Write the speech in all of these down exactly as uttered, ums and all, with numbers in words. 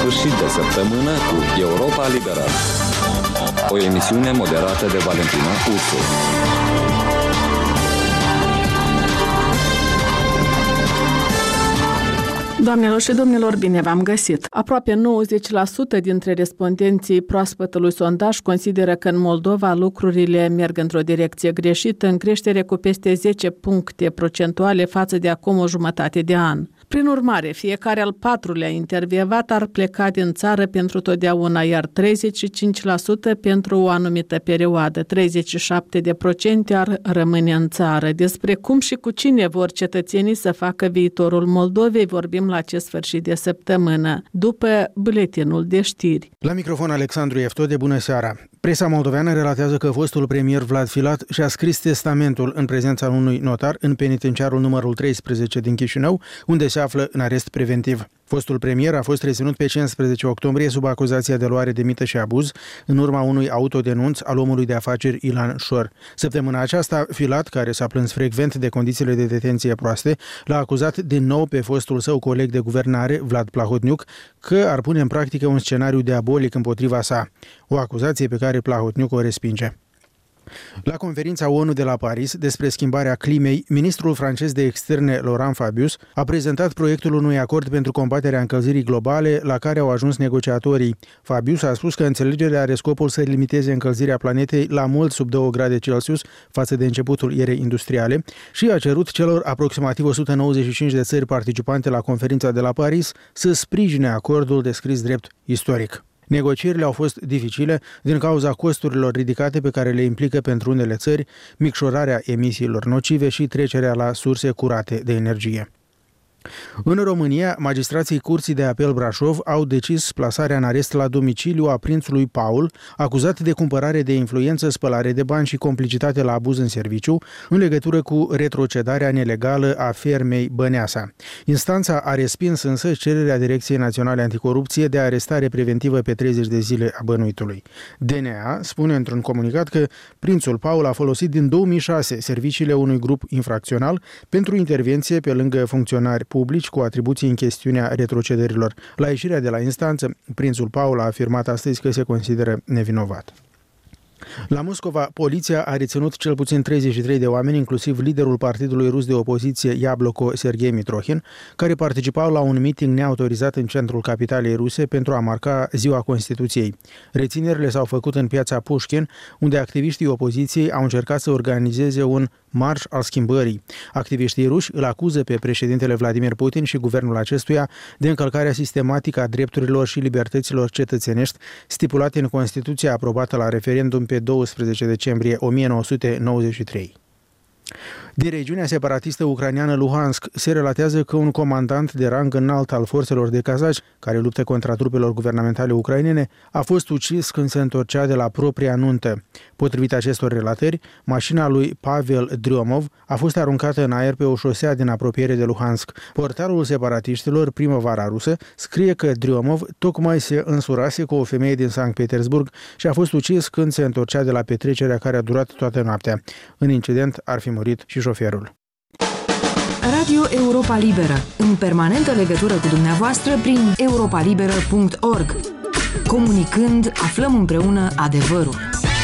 sfârșit de săptămână cu Europa Liberă. O emisiune moderată de Valentina Ursu. Doamnelor și domnilor, bine v-am găsit! Aproape nouăzeci la sută dintre respondenții proaspătului sondaj consideră că în Moldova lucrurile merg într-o direcție greșită, în creștere cu peste zece puncte procentuale față de acum o jumătate de an. Prin urmare, fiecare al patrulea intervievat ar pleca din țară pentru totdeauna, iar treizeci și cinci la sută pentru o anumită perioadă, treizeci și șapte la sută ar rămâne în țară. Despre cum și cu cine vor cetățenii să facă viitorul Moldovei vorbim la acest sfârșit de săptămână, după buletinul de știri. La microfon Alexandru Eftode, bună seara! Presa moldoveană relatează că fostul premier Vlad Filat și-a scris testamentul în prezența unui notar în penitenciarul numărul treisprezece din Chișinău, unde se află în arest preventiv. Fostul premier a fost reținut pe cincisprezece octombrie sub acuzația de luare de mită și abuz în urma unui autodenunț al omului de afaceri Ilan Șor. Săptămâna aceasta, Filat, care s-a plâns frecvent de condițiile de detenție proaste, l-a acuzat din nou pe fostul său coleg de guvernare, Vlad Plahotniuc, că ar pune în practică un scenariu diabolic împotriva sa, o acuzație pe care Plahotniuc o respinge. La conferința ONU de la Paris despre schimbarea climei, ministrul francez de externe Laurent Fabius a prezentat proiectul unui acord pentru combaterea încălzirii globale la care au ajuns negociatorii. Fabius a spus că înțelegerea are scopul să limiteze încălzirea planetei la mult sub două grade Celsius față de începutul erei industriale și a cerut celor aproximativ o sută nouăzeci și cinci de țări participante la conferința de la Paris să sprijine acordul descris drept istoric. Negocierile au fost dificile din cauza costurilor ridicate pe care le implică pentru unele țări micșorarea emisiilor nocive și trecerea la surse curate de energie. În România, magistrații Curții de Apel Brașov au decis plasarea în arest la domiciliu a prințului Paul, acuzat de cumpărare de influență, spălare de bani și complicitate la abuz în serviciu, în legătură cu retrocedarea nelegală a fermei Băneasa. Instanța a respins însă cererea Direcției Naționale Anticorupție de arestare preventivă pe treizeci de zile a bănuitului. D N A spune într-un comunicat că prințul Paul a folosit din două mii șase serviciile unui grup infracțional pentru intervenție pe lângă funcționari publici cu atribuții în chestiunea retrocederilor. La ieșirea de la instanță, prințul Paul a afirmat astăzi că se consideră nevinovat. La Moscova, poliția a reținut cel puțin treizeci și trei de oameni, inclusiv liderul partidului rus de opoziție Iabloko Sergei Mitrohin, care participau la un meeting neautorizat în centrul capitalei ruse pentru a marca Ziua Constituției. Reținerile s-au făcut în piața Pușkin, unde activiștii opoziției au încercat să organizeze un marș al schimbării. Activiștii ruși îl acuză pe președintele Vladimir Putin și guvernul acestuia de încălcarea sistematică a drepturilor și libertăților cetățenești stipulate în Constituția aprobată la referendum pe douăsprezece decembrie o mie nouă sute nouăzeci și trei. Din regiunea separatistă ucraineană Luhansk se relatează că un comandant de rang înalt al forțelor de cazaci, care luptă contra trupelor guvernamentale ucrainene, a fost ucis când se întorcea de la propria nuntă. Potrivit acestor relatări, mașina lui Pavel Dryomov a fost aruncată în aer pe o șosea din apropiere de Luhansk. Portalul separatiștilor Primăvara Rusă scrie că Dryomov tocmai se însurase cu o femeie din Sankt Petersburg și a fost ucis când se întorcea de la petrecerea care a durat toată noaptea. În incident ar fi murit și șoferul. Radio Europa Liberă, în permanentă legătură cu dumneavoastră prin europa liberă punct org. Comunicând, aflăm împreună adevărul.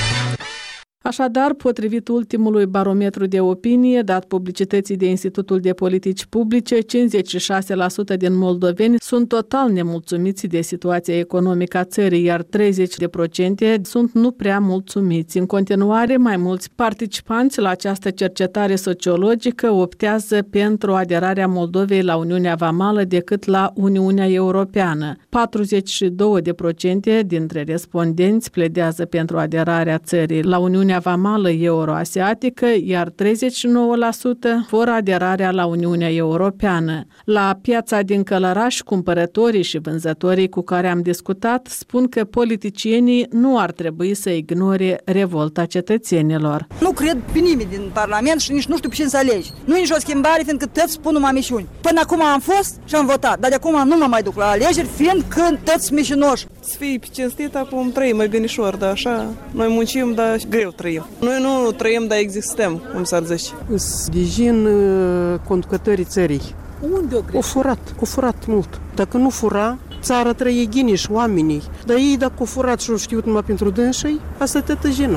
Așadar, potrivit ultimului barometru de opinie dat publicității de Institutul de Politici Publice, cincizeci și șase la sută din moldoveni sunt total nemulțumiți de situația economică a țării, iar treizeci la sută sunt nu prea mulțumiți. În continuare, mai mulți participanți la această cercetare sociologică optează pentru aderarea Moldovei la Uniunea Vamală decât la Uniunea Europeană. patruzeci și doi la sută dintre respondenți pledează pentru aderarea țării la Uniunea Vamală Euroasiatică, iar treizeci și nouă la sută vor aderarea la Uniunea Europeană. La piața din Călăraș, cumpărătorii și vânzătorii cu care am discutat spun că politicienii nu ar trebui să ignore revolta cetățenilor. Nu cred pe nimeni din Parlament și nici nu știu pe cine să alegi. Nu e nicio schimbare, fiindcă toți spun numai mișuni. Până acum am fost și am votat, dar de acum nu mă mai duc la alegeri, fiindcă toți mișinoși. Să fii cinstit, acum trăim mai binișor, dar așa, noi muncim, dar greu trăim. Noi nu trăim, dar existăm, cum s-ar zice. Sprijin conducătorii țării. Unde o O furat, o furat mult. Dacă nu fura, țara trăie ghiniș, oamenii. Dar ei dacă au furat și au știut numai pentru dânsii, asta te tăjină.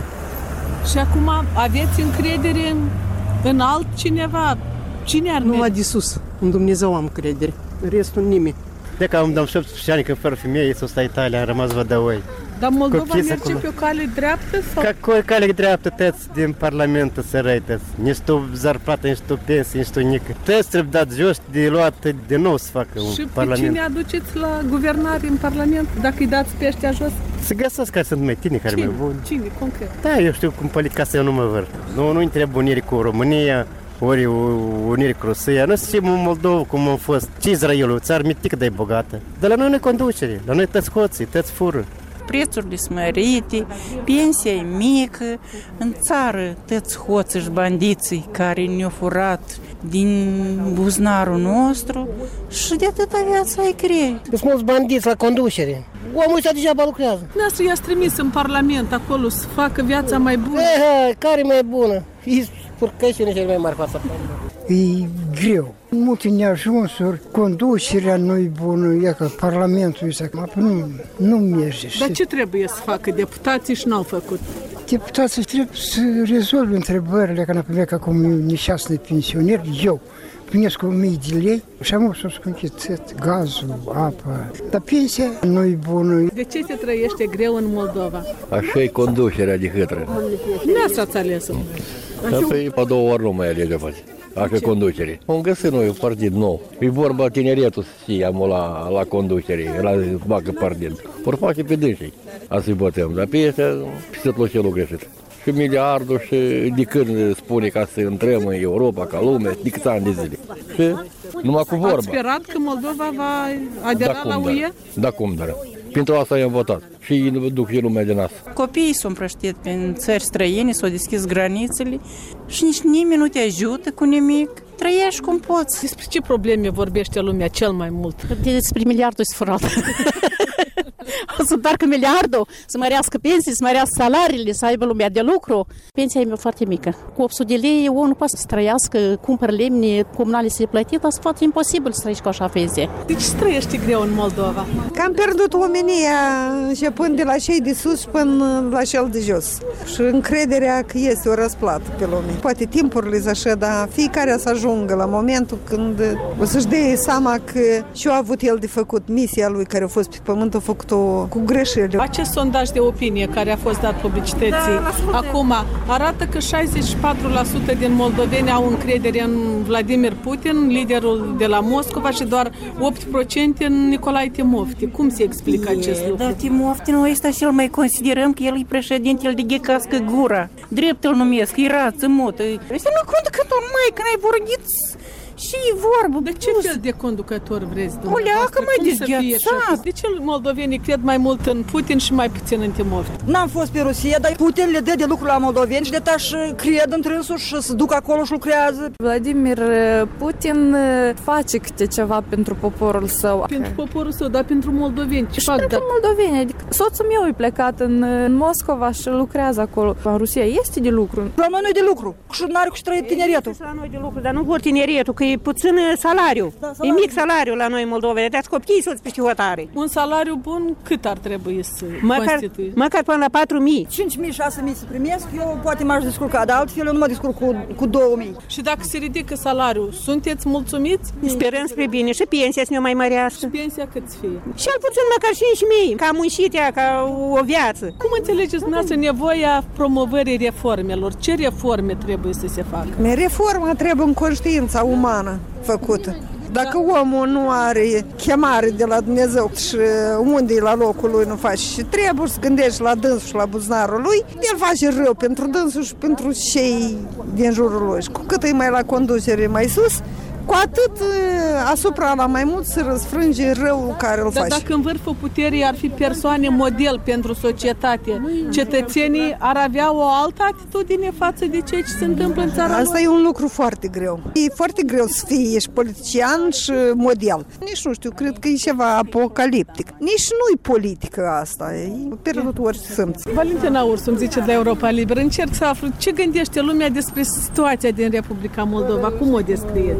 Și acum aveți încredere în, în altcineva? Cine ar Numai de sus, în Dumnezeu am credere, restul nimeni. De că am dat șaptesprezece ani că fără femeie s-o sta Italia, am rămas vădăoi. Dar Moldova merge acolo pe o cale dreaptă? Sau? Какой cale dreaptă tăți din Parlamentul să răități? Nici tu zarplată, nici tu pensie, nici tu nică. Tăți trebuie dat jos de luat de nou să facă un și Parlament. Și pe cine aduceți la guvernare în Parlament, dacă îi dați pe ăștia jos? Să găsesc care sunt mai tine, care cine? mai buni. Cine, concret? Da, eu știu cum politica să eu nu mă văr. Nu, nu trebuie unire cu România, ori unire cu Rusia. Nu știm în Moldova cum a fost. Ce Israelul? Țară mitică, dar e bogată. Dar la noi nu e conducere, la noi tăți hoții, tăți fură. Prețurile smărite, pensia e mică, în țară tăți hoți și bandiții care ne-au furat din buzunarul nostru și de atâta viața e grea. Sunt mulți bandiți la conducere. Omul ăsta degeaba lucrează. Dumneavoastră i-ați trimis în Parlament acolo să facă viața mai bună. E, care mai bună? E spurcășine cele mai mari fața. E greu. Multe neajunsuri, conducerea nu-i bună, e că Parlamentul ăsta nu, nu merge. Dar ce trebuie să facă deputații și n-au făcut? Deputații trebuie să rezolve întrebările, că n-a primit acum nișasne pensioneri, eu primesc o mie de lei și am să încheițet gazul, apa, dar pensia nu-i bună. De ce se trăiește greu în Moldova? Așa e conducerea de hâtră. Nu ați ales-o. Asta e pe două ori nu mai alege face. Așa conducere. Am găsit noi un partid nou. E vorba tineretul să fie la, la conducere, la facă partid. Vor face pe dânsii. Asta îi bătăm. Dar pe ăștia, pe tot celul greșit. Și miliardul și de când spune ca să intrăm în Europa, ca lume, de câți ani de zile. Și numai cu vorba. Ați sperat că Moldova va adera da, la U E? Da, cum, dar. Pentru asta i-am votat. Și duc și lumea din asta. Copiii s-au împrăștiat prin țări străine, s-au deschis granițele și nici nimeni nu te ajută cu nimic. Trăiești cum poți. Despre ce probleme vorbește lumea cel mai mult? Despre miliardul să furat. O să întoarcă miliardul, să mărească pensii, să mărească salariile, să aibă lumea de lucru. Pensia e foarte mică. Cu opt sute de lei omul nu poate să trăiască, cumpăr lemne, comunale să-i plătit, asta e foarte imposibil să trăiești cu așa pensie. De ce se trăiește greu în Moldova? Că am pierdut omenia începând de la cei de sus până la cel de jos. Și încrederea că este o răsplată pe lume. Poate timpurile sunt așa, dar fiecare să ajungă la momentul când o să-și dea seama că și-a avut el de făcut misia lui care a fost pe pământ, a făcut-o cu greșeli. Acest sondaj de opinie care a fost dat publicității da, acum arată că șaizeci și patru la sută din moldoveni au încredere în Vladimir Putin, liderul de la Moscova, și doar opt la sută în Nicolae Timofti. Cum se explică e, acest lucru? Dar Timofti noi ăsta și-l mai considerăm că el e președinte, el de ghecască gura. Drept îl numesc, e rață, motă. Este nu conducător, mai, când ai vorbit și vorbă. De ce fel de conducător vreți? O leacă mai dezgheațat. De ce moldovenii cred mai mult în Putin și mai puțin în Timofti? N-am fost pe Rusia, dar Putin le dă de lucru la moldoveni și de tași cred întrânsul și se duc acolo și lucrează. Vladimir Putin face câte ceva pentru poporul său. Pentru poporul său, dar pentru moldoveni. Ce și fac? pentru da? moldoveni. Adică soțul meu e plecat în, în Moscova și lucrează acolo. În Rusia este de lucru. La noi nu e de lucru. Și n-are cu și trăit tineretul. La noi de lucru, dar nu vor tineretul, că e puțin salariu. Da, salariu. E mic salariu la noi în Moldova. Dați copiii să-ți peste hotare. Un salariu bun cât ar trebui să măcar, constituie? Măcar până la patru mii. cinci mii, șase mii să primesc, eu poate m-aș descurca, dar altfel eu nu mă descurc cu, cu două mii. Și dacă se ridică salariul, sunteți mulțumiți? Sperăm spre bine și pensia să ne mai mărească. Și pensia cât să fie? Și al puțin măcar cinci mii, ca muncit ea, ca o viață. Cum înțelegeți dumneavoastră nevoia promovării reformelor? Ce reforme trebuie să se facă? Reforma trebuie în conștiința umană făcută. Dacă omul nu are chemare de la Dumnezeu și unde e la locul lui nu face și trebuie să gândești la dânsul și la buzunarul lui, el face rău pentru dânsul și pentru cei din jurul lui. Și cu cât e mai la conducere mai sus, cu atât asupra la mai mult se răsfrânge răul care îl Dar face. dacă în vârful puterii ar fi persoane model pentru societate, cetățenii ar avea o altă atitudine față de ceea ce se întâmplă în țara Asta lor? e un lucru foarte greu. E foarte greu să fii ești politician și model. Nici nu știu, cred că e ceva apocaliptic. Nici nu-i politică asta, e pierdut orice simț. Valentina Ursu îmi zice de la Europa Liberă, încerc să aflu ce gândește lumea despre situația din Republica Moldova, cum o descrie?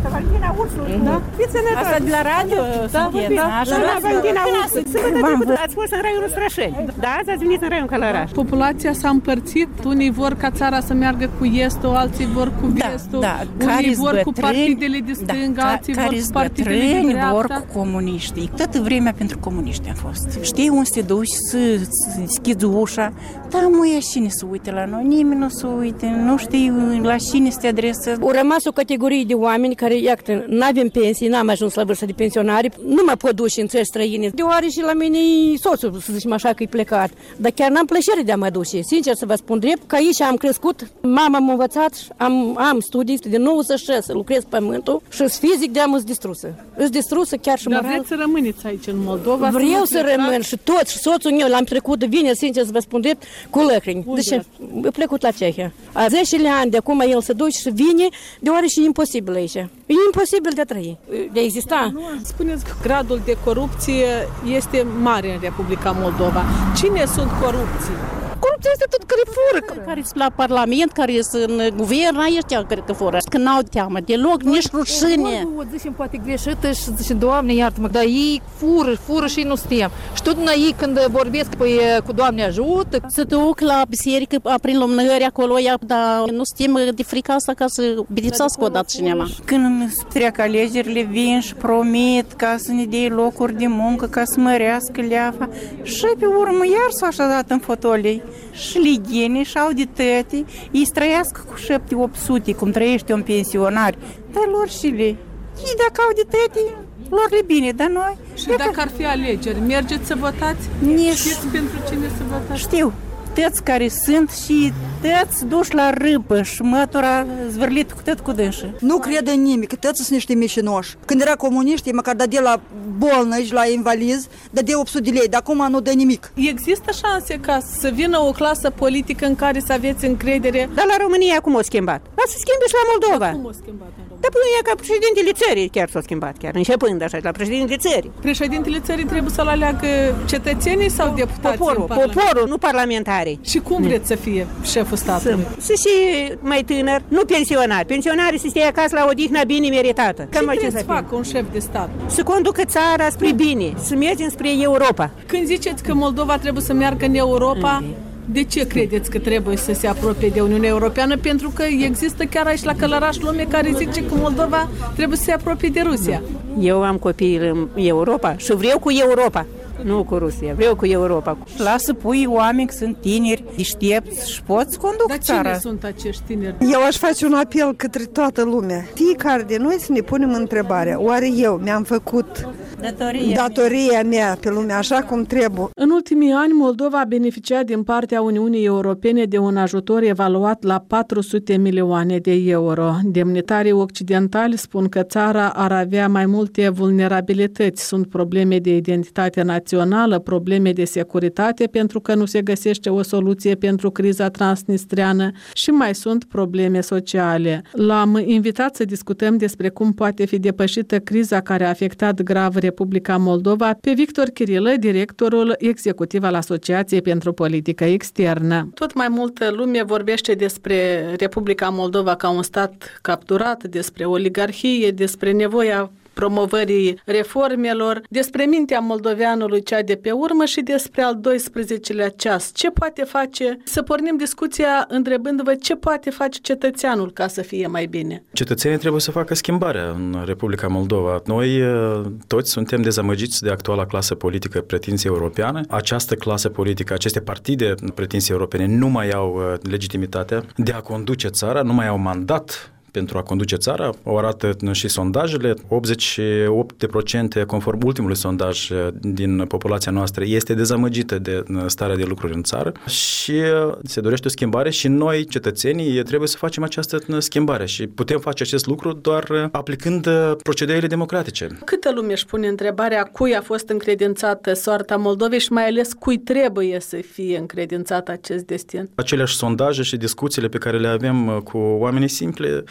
Valentina Ursu. Da? Fiți sănătoși. Asta de la radio? Da, da, așa. Da, Valentina Ursu. Sâmbătă trecută ați fost în raiul Strășeni. Da, azi ați venit în raiul Călăraș. Populația s-a împărțit. Unii vor ca țara să meargă cu estul, alții vor cu vestul. Da, da. Unii vor cu partidele de stânga, da, alții vor cu partidele de dreapta. Vor cu comuniștii. Toată vremea pentru comuniști a fost. Știi unde să te duci, să deschizi ușa. Da, măi, cine să uite la noi? Nimeni nu se uite. Nu știi la cine să te adresezi. Au rămas o categorie de oameni care, iată, n-avem pensii, n-am ajuns la vârsta de pensionari, nu mă pot duce în țări străine. Deoarece la mine soțul, să zicem așa, că e plecat. Dar chiar n-am plăcere de a mă duce. Sincer să vă spun drept, că aici am crescut, mama m-a învățat, am, am studii de nouăzeci și șase, lucrez pământul și fizic de-am îs distrusă. Îs distrusă chiar și moral. Dar vreți să rămâneți aici în Moldova? Vreau să, să rămân și tot, și soțul meu l-am trecut de vine, sincer să vă spun drept, cu lăcrini. Deci, e plecut la Cehia. A zece ani de acum el se duce și vine, deoarece e imposibil aici. E imposibil de a trăi, de a exista. Spuneți că gradul de corupție este mare în Republica Moldova. Cine sunt corupții? Corupția este tot care fură, care sunt la Parlament, care sunt în guvern, ăștia cred că fură. Că n-au teamă deloc, nici rușine. O zicem poate greșită și zice, Doamne, iartă-mă, dar ei fură, fură și nu suntem. Și tot ei când vorbesc, păi cu Doamne ajută. Să duc la biserică, prin lumânări acolo, dar nu suntem de frică asta ca să bidițească odată cineva. Când trec alegerile, vin și promit ca să ne dea locuri de muncă, ca să mărească leafa. Și pe urmă iar s-a așezat în fotolii. Și lighene și audității, ei străiască cu șapte opt sute, cum trăiește un pensionar, dar lor și le. Ei dacă audității, lor le bine, dar noi... Și dacă ar fi alegeri, mergeți să votați? Nici... Știți pentru cine să votați? Știu. Tăți care sunt și tăți duși la râpă și mătura zvârlit cu tot cu dânsă. Nu cred în nimic, că tăți sunt niște mișinoși. Când era comuniști, măcar dădea la bolnăi, la invalizi, dădea opt sute de lei, dar acum nu dă nimic. Există șanse ca să vină o clasă politică în care să aveți încredere? Dar la România cum o schimbat? Dar să schimbe și la Moldova. Cum o schimbat în România? Dar până e ca președintele țării chiar s-a schimbat, chiar începând așa, la președintele țării. Președintele țării trebuie să-l aleagă cetățenii sau deputații? Poporul, poporul, nu parlamentarii. Și cum vreți să fie șeful statului? Să fie mai tânăr, nu pensionari. Pensionarii să stea acasă la odihnă bine meritată. Ce trebuie să facă un șef de stat? Să conducă țara spre bine, să mergem spre Europa. Când ziceți că Moldova trebuie să meargă în Europa, de ce credeți că trebuie să se apropie de Uniunea Europeană? Pentru că există chiar aici la Călăraș lume care zice că Moldova trebuie să se apropie de Rusia. Eu am copii în Europa și vreau cu Europa. Nu cu Rusia, vreau cu Europa. Lasă pui oameni că sunt tineri, deștepți și poți conduc Dar țara. Dar cine sunt acești tineri? Eu aș face un apel către toată lumea. Fiecare de noi să ne punem întrebarea. Oare eu mi-am făcut datoria, datoria mea pe lumea așa cum trebuie? În ultimii ani, Moldova a beneficiat din partea Uniunii Europene de un ajutor evaluat la patru sute milioane de euro. Demnitarii occidentali spun că țara ar avea mai multe vulnerabilități. Sunt probleme de identitate națională, probleme de securitate pentru că nu se găsește o soluție pentru criza transnistreană și mai sunt probleme sociale. L-am invitat să discutăm despre cum poate fi depășită criza care a afectat grav Republica Moldova pe Victor Chirilă, directorul executiv al Asociației pentru Politică Externă. Tot mai multă lume vorbește despre Republica Moldova ca un stat capturat, despre oligarhie, despre nevoia promovării reformelor, despre mintea moldoveanului cea de pe urmă și despre al doisprezecelea ceas. Ce poate face? Să pornim discuția întrebându-vă ce poate face cetățeanul ca să fie mai bine. Cetățenii trebuie să facă schimbarea în Republica Moldova. Noi toți suntem dezamăgiți de actuala clasă politică pretinție europeană. Această clasă politică, aceste partide pretinție europene nu mai au legitimitatea de a conduce țara, nu mai au mandat pentru a conduce țara. O arată și sondajele. optzeci și opt la sută conform ultimului sondaj din populația noastră este dezamăgită de starea de lucruri în țară și se dorește o schimbare și noi, cetățenii, trebuie să facem această schimbare și putem face acest lucru doar aplicând procedurile democratice. Câtă lume își pune întrebarea cui a fost încredințată soarta Moldovei și mai ales cui trebuie să fie încredințat acest destin? Aceleași sondaje și discuțiile pe care le avem cu oamenii simple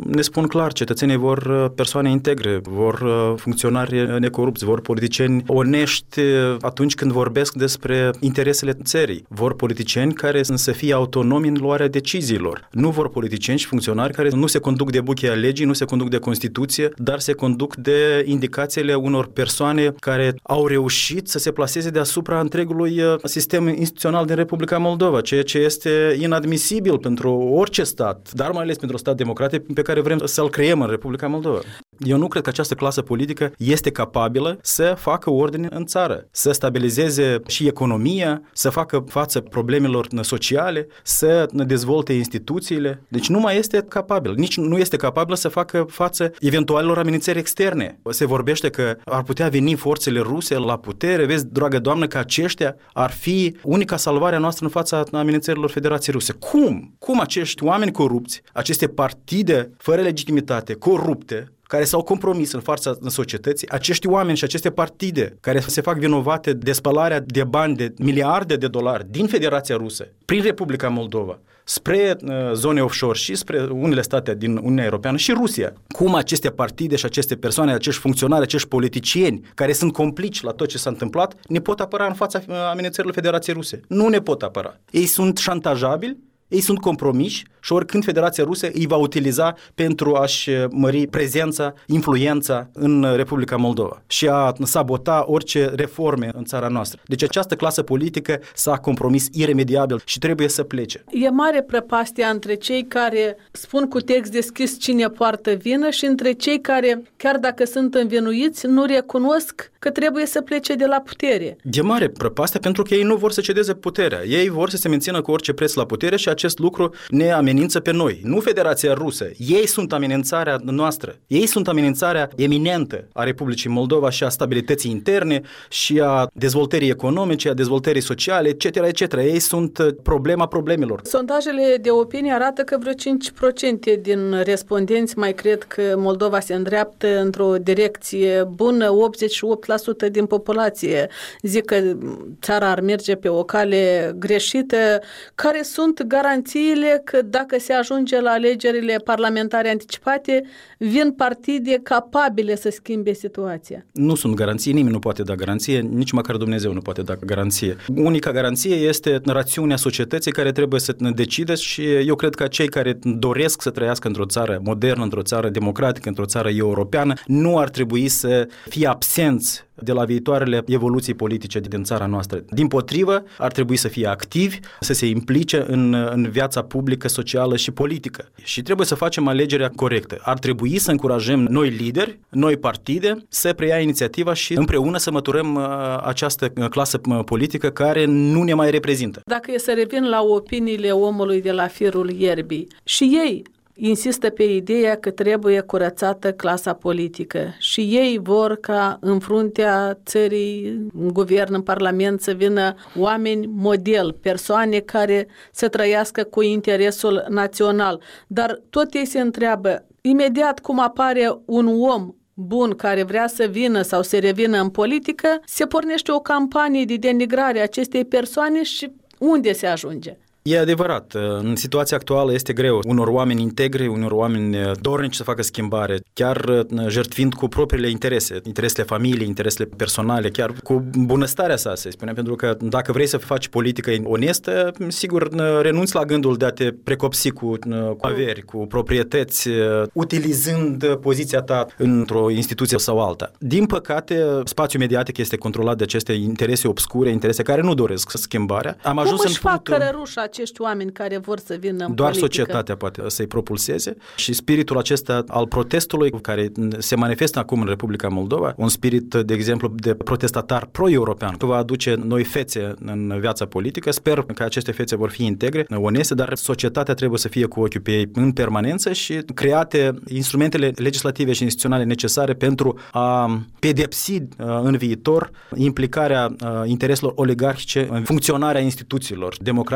ne spun clar, cetățenii vor persoane integre, vor funcționari necorupți, vor politicieni onești atunci când vorbesc despre interesele țării. Vor politicieni care să fie autonomi în luarea deciziilor. Nu vor politicieni și funcționari care nu se conduc de buchea legii, nu se conduc de Constituție, dar se conduc de indicațiile unor persoane care au reușit să se plaseze deasupra întregului sistem instituțional din Republica Moldova, ceea ce este inadmisibil pentru orice stat, dar mai ales pentru un stat democratic pe care vrem să-l creăm în Republica Moldova. Eu nu cred că această clasă politică este capabilă să facă ordine în țară, să stabilizeze și economia, să facă față problemelor sociale, să dezvolte instituțiile. Deci nu mai este capabil. Nici nu este capabil să facă față eventualelor amenințări externe. Se vorbește că ar putea veni forțele ruse la putere. Vezi, dragă doamnă, că aceștia ar fi unica salvare a noastră în fața amenințărilor Federației Ruse. Cum? Cum acești oameni corupți, aceste partide fără legitimitate, corupte, care s-au compromis în fața societății, acești oameni și aceste partide care se fac vinovate de spălarea de bani de miliarde de dolari din Federația Rusă, prin Republica Moldova, spre uh, zone offshore și spre unele state din Uniunea Europeană și Rusia. Cum aceste partide și aceste persoane, acești funcționari, acești politicieni care sunt complici la tot ce s-a întâmplat, ne pot apăra în fața uh, amenințărilor Federației Ruse? Nu ne pot apăra. Ei sunt șantajabili, ei sunt compromiși și oricând Federația Rusă îi va utiliza pentru a-și mări prezența, influența în Republica Moldova și a sabota orice reforme în țara noastră. Deci această clasă politică s-a compromis iremediabil și trebuie să plece. E mare prăpastia între cei care spun cu text deschis cine poartă vină și între cei care, chiar dacă sunt învinuiți, nu recunosc că trebuie să plece de la putere. E mare prăpastia pentru că ei nu vor să cedeze puterea. Ei vor să se mențină cu orice preț la putere și acest lucru ne amenință pe noi. Nu Federația Rusă. Ei sunt amenințarea noastră. Ei sunt amenințarea eminentă a Republicii Moldova și a stabilității interne și a dezvoltării economice, a dezvoltării sociale, et cetera, et cetera. Ei sunt problema problemelor. Sondajele de opinie arată că vreo cinci la sută din respondenți mai cred că Moldova se îndreaptă într-o direcție bună, optzeci și opt la sută din populație zic că țara ar merge pe o cale greșită. Care sunt garanțiile că dacă se ajunge la alegerile parlamentare anticipate, vin partide capabile să schimbe situația? Nu sunt garanții, nimeni nu poate da garanție, nici măcar Dumnezeu nu poate da garanție. Unica garanție este rațiunea societății care trebuie să ne decide și eu cred că cei care doresc să trăiască într-o țară modernă, într-o țară democratică, într-o țară europeană, nu ar trebui să fie absenți de la viitoarele evoluții politice din țara noastră. Dimpotrivă, ar trebui să fie activi, să se implice în, în viața publică, socială și politică. Și trebuie să facem alegerea corectă. Ar trebui să încurajăm noi lideri, noi partide, să preia inițiativa și împreună să măturăm uh, această clasă politică care nu ne mai reprezintă. Dacă e să revin la opiniile omului de la firul ierbii, și ei insistă pe ideea că trebuie curățată clasa politică și ei vor ca în fruntea țării, în guvern, în parlament să vină oameni model, persoane care să trăiască cu interesul național. Dar tot ei se întreabă, imediat cum apare un om bun care vrea să vină sau să revină în politică, se pornește o campanie de denigrare a acestei persoane și unde se ajunge? E adevărat, în situația actuală este greu. Unor oameni integri, unor oameni dornici să facă schimbare, chiar jertfind cu propriile interese, interesele familiei, interesele personale, chiar cu bunăstarea sa, să spunem, pentru că dacă vrei să faci politică onestă, sigur renunți la gândul de a te precopsi cu, cu averi, cu proprietăți, utilizând poziția ta într-o instituție sau alta. Din păcate, spațiul mediatic este controlat de aceste interese obscure, interese care nu doresc schimbarea. Am Cum ajuns își în fac punctul... cărerușa acești oameni care vor să vină în Doar politică? societatea poate să-i propulseze și spiritul acesta al protestului care se manifestă acum în Republica Moldova, un spirit, de exemplu, de protestatar pro-european, va aduce noi fețe în viața politică. Sper că aceste fețe vor fi integre, oneste, dar societatea trebuie să fie cu ochiul pe ei în permanență și create instrumentele legislative și instituționale necesare pentru a pedepsi în viitor implicarea intereselor oligarhice în funcționarea instituțiilor democratice din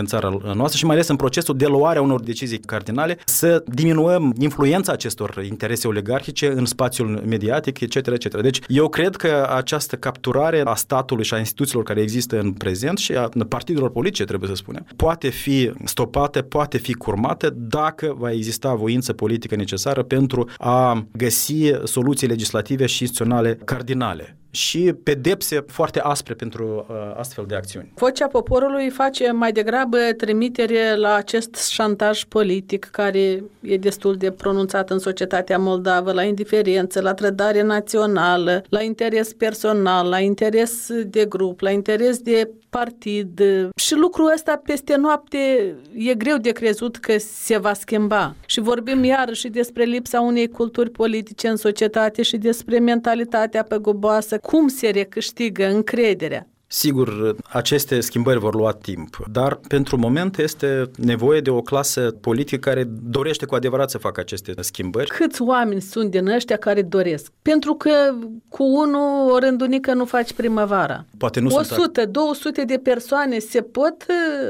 în țara noastră și mai ales în procesul de luare a unor decizii cardinale, să diminuăm influența acestor interese oligarhice în spațiul mediatic, et cetera, et cetera. Deci eu cred că această capturare a statului și a instituțiilor care există în prezent și a partidelor politice, trebuie să spunem, poate fi stopată, poate fi curmată dacă va exista voință politică necesară pentru a găsi soluții legislative și instituționale cardinale și pedepse foarte aspre pentru uh, astfel de acțiuni. Vocea poporului face mai degrabă trimitere la acest șantaj politic care e destul de pronunțat în societatea moldavă, la indiferență, la trădare națională, la interes personal, la interes de grup, la interes de partid. Și lucrul ăsta peste noapte e greu de crezut că se va schimba. Și vorbim iarăși despre lipsa unei culturi politice în societate și despre mentalitatea păguboasă. Cum se recâștigă încrederea? Sigur, aceste schimbări vor lua timp, dar pentru moment este nevoie de o clasă politică care dorește cu adevărat să facă aceste schimbări. Câți oameni sunt din ăștia care doresc? Pentru că cu unul o rândunică nu faci primăvara. Poate nu o sunt... sută, două sute de persoane se pot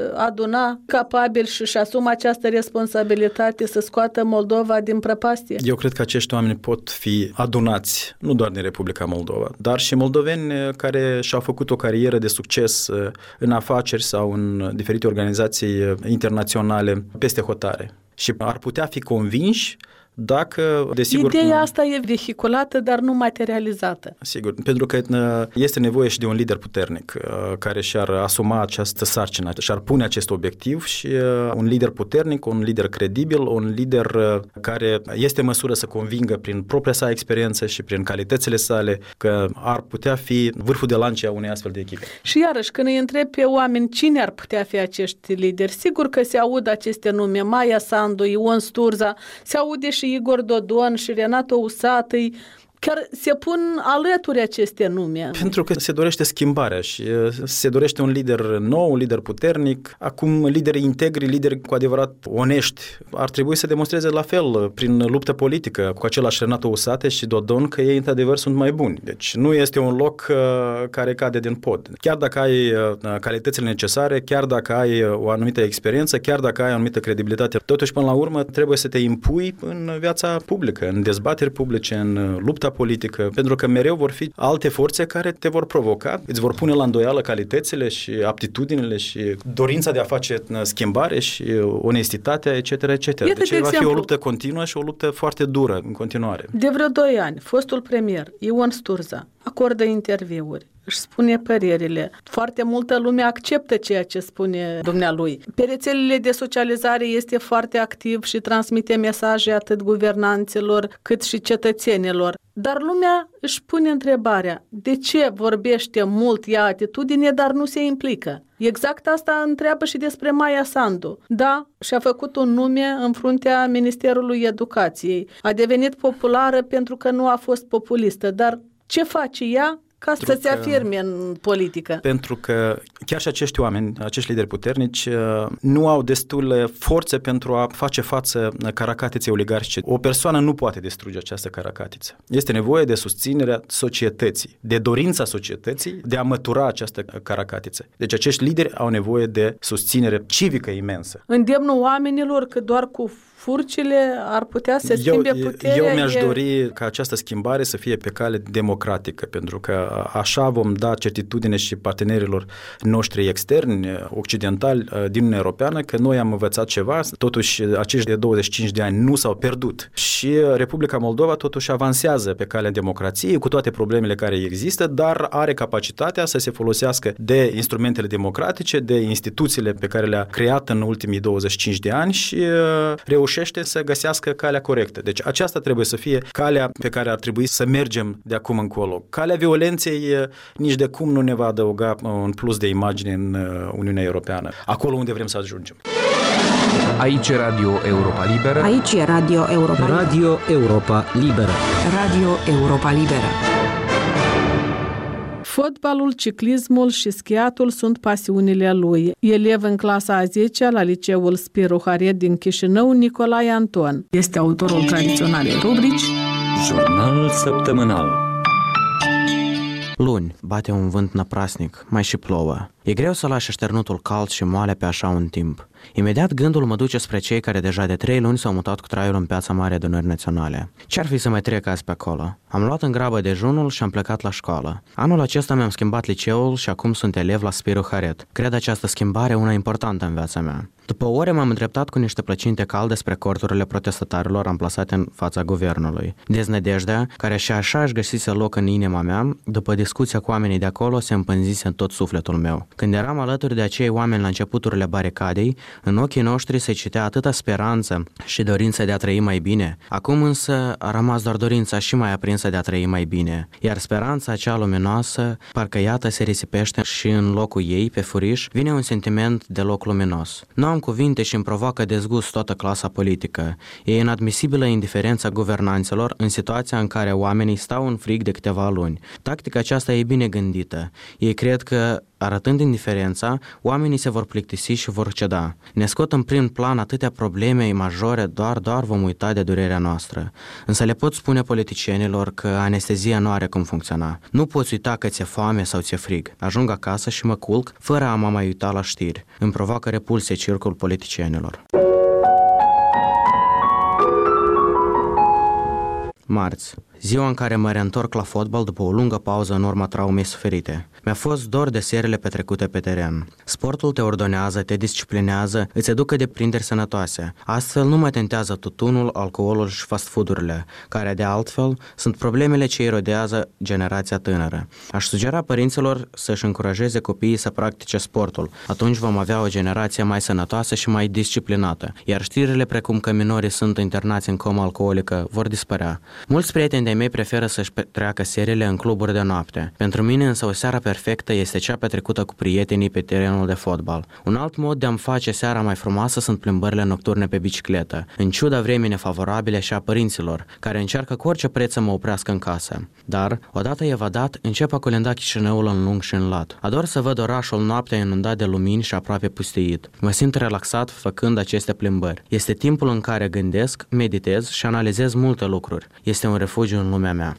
aduna capabili și își asumă această responsabilitate să scoată Moldova din prăpastie? Eu cred că acești oameni pot fi adunați, nu doar din Republica Moldova, dar și moldoveni care și-au făcut o carieră de succes în afaceri sau în diferite organizații internaționale peste hotare. Și ar putea fi convinși dacă, desigur... Ideea asta e vehiculată, dar nu materializată. Sigur, pentru că este nevoie și de un lider puternic care și-ar asuma această sarcină, și-ar pune acest obiectiv și un lider puternic, un lider credibil, un lider care este în măsură să convingă prin propria sa experiență și prin calitățile sale că ar putea fi vârful de lance a unei astfel de echipe. Și iarăși, când îi întreb pe oameni cine ar putea fi acești lideri, sigur că se aud aceste nume, Maia Sandu, Ion Sturza, se aude și Igor Dodon și Renato Usatăi, chiar se pun alături aceste nume. Pentru că se dorește schimbarea și se dorește un lider nou, un lider puternic. Acum, lideri integri, lideri cu adevărat onești, ar trebui să demonstreze la fel prin luptă politică cu același Renato Usate și Dodon că ei într-adevăr sunt mai buni. Deci nu este un loc uh, care cade din pod. Chiar dacă ai uh, calitățile necesare, chiar dacă ai o anumită experiență, chiar dacă ai o anumită credibilitate, totuși până la urmă trebuie să te impui în viața publică, în dezbateri publice, în lupta politică, pentru că mereu vor fi alte forțe care te vor provoca, îți vor pune la îndoială calitățile și aptitudinile și dorința de a face schimbare și onestitatea, et cetera, et cetera. Deci de va exemplu, fi o luptă continuă și o luptă foarte dură în continuare. De vreo doi ani, fostul premier Ion Sturza acordă interviuri, își spune părerile. Foarte multă lume acceptă ceea ce spune dumnealui. Pe rețelele de socializare este foarte activ și transmite mesaje atât guvernanților cât și cetățenilor. Dar lumea își pune întrebarea, de ce vorbește mult, ia atitudine, dar nu se implică? Exact asta întreabă și despre Maia Sandu. Da, și-a făcut un nume în fruntea Ministerului Educației. A devenit populară pentru că nu a fost populistă, dar ce face ea ca pentru să se afirme în politică? Pentru că chiar și acești oameni, acești lideri puternici, nu au destule forțe pentru a face față caracatiței oligarhice. O persoană nu poate distruge această caracatiță. Este nevoie de susținerea societății, de dorința societății de a mătura această caracatiță. Deci acești lideri au nevoie de susținere civică imensă. Îndemnul oamenilor că doar cu furcile ar putea să schimbe eu, puterea. Eu mi-aș e... dori ca această schimbare să fie pe cale democratică, pentru că așa vom da certitudine și partenerilor noștri externi, occidentali, din Uniunea Europeană, că noi am învățat ceva, totuși acești de douăzeci și cinci de ani nu s-au pierdut. Și Republica Moldova totuși avansează pe calea democrației cu toate problemele care există, dar are capacitatea să se folosească de instrumentele democratice, de instituțiile pe care le-a creat în ultimii douăzeci și cinci de ani și reușește să găsească calea corectă. Deci aceasta trebuie să fie calea pe care ar trebui să mergem de acum încolo. Calea violenței nici de cum nu ne va adăuga un plus de imagine în Uniunea Europeană, acolo unde vrem să ajungem. Aici e Radio Europa Liberă. Aici e Radio Europa Liberă. Radio Europa Liberă. Radio Europa Liberă. Fotbalul, ciclismul și schiatul sunt pasiunile lui. Elev în clasa a zecea la liceul Spiru Haret din Chișinău, Nicolae Anton este autorul tradiționalei rubrici Jurnal săptămânal. Luni, bate un vânt năprasnic, mai și plouă. E greu să lași așternutul cald și moale pe așa un timp. Imediat gândul mă duce spre cei care deja de trei luni s-au mutat cu traiul în Piața Mare Adunării Naționale. Ce-ar fi să mai trec azi pe acolo? Am luat în grabă dejunul și am plecat la școală. Anul acesta mi-am schimbat liceul și acum sunt elev la Spiru Haret. Cred această schimbare una importantă în viața mea. După ore m-am îndreptat cu niște plăcinte calde spre corturile protestatarilor amplasate în fața guvernului. Deznădejdea, care și așa își găsise loc în inima mea, după discuția cu oamenii de acolo, se împânzise în tot sufletul meu. Când eram alături de acei oameni la începuturile baricadei, în ochii noștri se citea atâta speranță și dorința de a trăi mai bine. Acum însă a rămas doar dorința și mai aprinsă de a trăi mai bine, iar speranța acea luminoasă, parcă iată se risipește și în locul ei, pe furiș, vine un sentiment deloc luminos. Nu am cuvinte și îmi provoacă dezgust toată clasa politică. E inadmisibilă indiferența guvernanților în situația în care oamenii stau în frig de câteva luni. Tactica aceasta e bine gândită. Ei cred că, arătând indiferența, oamenii se vor plictisi și vor ceda. Ne scot în prim plan atâtea probleme majore, doar, doar vom uita de durerea noastră. Însă le pot spune politicienilor că anestezia nu are cum funcționa. Nu poți uita că ți-e foame sau ți-e frig. Ajung acasă și mă culc, fără a mă mai uita la știri. Îmi provoacă repulsie circul politicienilor. Marți. Ziua în care mă reîntorc la fotbal după o lungă pauză în urma traumei suferite. Mi-a fost dor de serele petrecute pe teren. Sportul te ordonează, te disciplinează, îți educă deprinderi sănătoase. Astfel nu mă tentează tutunul, alcoolul și fast food-urile, care de altfel sunt problemele ce erodează generația tânără. Aș sugera părinților să-și încurajeze copiii să practice sportul. Atunci vom avea o generație mai sănătoasă și mai disciplinată, iar știrile precum că minorii sunt internați în comă alcoolică vor dispărea. Mulți prieteni de mei preferă să-și petreacă serile în cluburi de noapte. Pentru mine însă o seară perfectă este cea petrecută cu prietenii pe terenul de fotbal. Un alt mod de a-mi face seara mai frumoasă sunt plimbările nocturne pe bicicletă, în ciuda vremii nefavorabile și a părinților, care încearcă cu orice preț să mă oprească în casă. Dar, odată evadat, încep a colinda Chișinăul în lung și în lat. Ador să văd orașul noaptea inundat de lumini și aproape pustiit. Mă simt relaxat făcând aceste plimbări. Este timpul în care gândesc, meditez și analizez multe lucruri. Este un refugiu în lumea mea.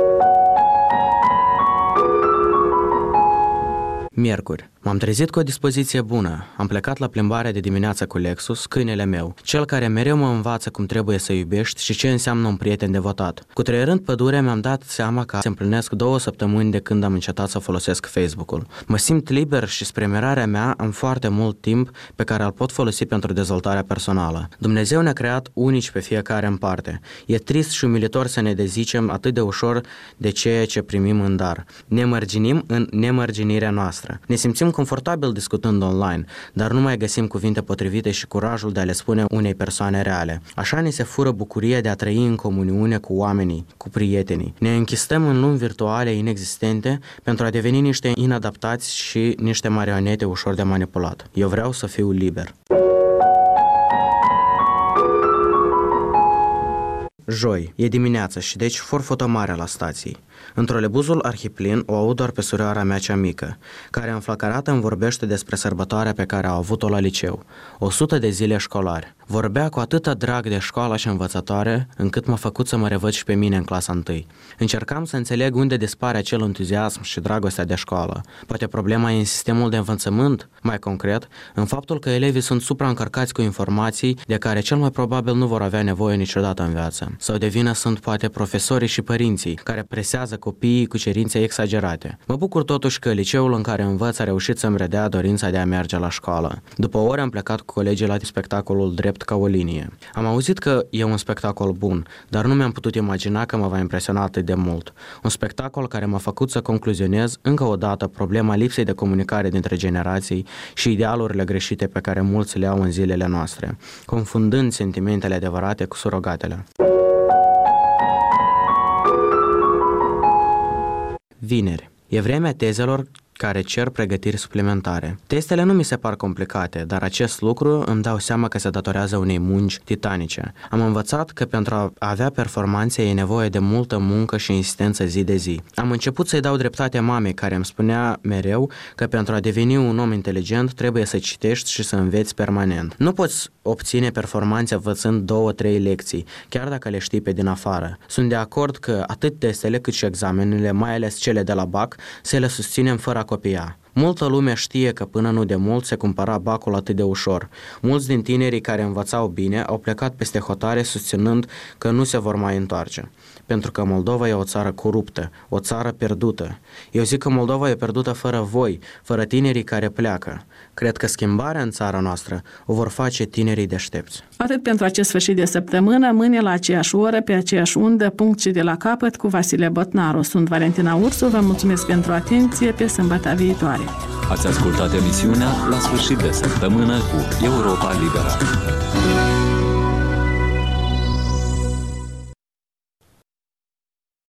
Miercuri. M-am trezit cu o dispoziție bună. Am plecat la plimbare de dimineață cu Lexus, câinele meu, cel care mereu mă învață cum trebuie să iubești și ce înseamnă un prieten devotat. Cutrăierând pădurea, mi-am dat seama că se împlinesc două săptămâni de când am încetat să folosesc Facebook-ul. Mă simt liber și spre mirarea mea am foarte mult timp pe care îl pot folosi pentru dezvoltarea personală. Dumnezeu ne-a creat unici pe fiecare în parte. E trist și umilitor să ne dezicem atât de ușor de ceea ce primim în dar. Ne mărginim în nemărginirea noastră. Ne simțim confortabil discutând online, dar nu mai găsim cuvinte potrivite și curajul de a le spune unei persoane reale. Așa ne se fură bucuria de a trăi în comuniune cu oamenii, cu prietenii. Ne închistăm în lumi virtuale inexistente pentru a deveni niște inadaptați și niște marionete ușor de manipulat. Eu vreau să fiu liber. Joi, e dimineață și deci for fotomare la stații. În trolebuzul arhiplin o aud doar pe surioara mea cea mică, care înflăcărată îmi vorbește despre sărbătoarea pe care a avut-o la liceu. O sută de zile școlare. Vorbea cu atâta drag de școala și învățătoare, încât m-a făcut să mă revăd și pe mine în clasa întâi. Încercam să înțeleg unde dispare acel entuziasm și dragostea de școală. Poate problema e în sistemul de învățământ? Mai concret, în faptul că elevii sunt supraîncărcați cu informații de care cel mai probabil nu vor avea nevoie niciodată în viață. Sau de vină sunt poate profesorii și părinții, care presează copiii cu cerințe exagerate. Mă bucur totuși că liceul în care învăț a reușit să-mi redea dorința de a merge la școală. După o oră am plecat cu colegii la spectacolul Drept ca o linie. Am auzit că e un spectacol bun, dar nu mi-am putut imagina că mă va impresiona atât de mult. Un spectacol care m-a făcut să concluzionez încă o dată problema lipsei de comunicare dintre generații și idealurile greșite pe care mulți le au în zilele noastre, confundând sentimentele adevărate cu surogatele. Vineri. E vremea tezelor care cer pregătiri suplimentare. Testele nu mi se par complicate, dar acest lucru îmi dau seama că se datorează unei munci titanice. Am învățat că pentru a avea performanțe e nevoie de multă muncă și insistență zi de zi. Am început să-i dau dreptate mamei, care îmi spunea mereu că pentru a deveni un om inteligent trebuie să citești și să înveți permanent. Nu poți obține performanțe învățând două, trei lecții, chiar dacă le știi pe din afară. Sunt de acord că atât testele cât și examenele, mai ales cele de la B A C, să le susținem fără a copia. Multă lume știe că până nu de mult se cumpăra bacul atât de ușor. Mulți din tinerii care învățau bine au plecat peste hotare susținând că nu se vor mai întoarce. Pentru că Moldova e o țară coruptă, o țară pierdută. Eu zic că Moldova e pierdută fără voi, fără tinerii care pleacă. Cred că schimbarea în țara noastră o vor face tinerii deștepți. Atât pentru acest sfârșit de săptămână, mâine la aceeași oră, pe aceeași undă, punct și de la capăt, cu Vasile Botnaru. Sunt Valentina Ursu, vă mulțumesc pentru atenție, pe sâmbătă viitoare. Ați ascultat emisiunea La sfârșit de săptămână cu Europa Liberă.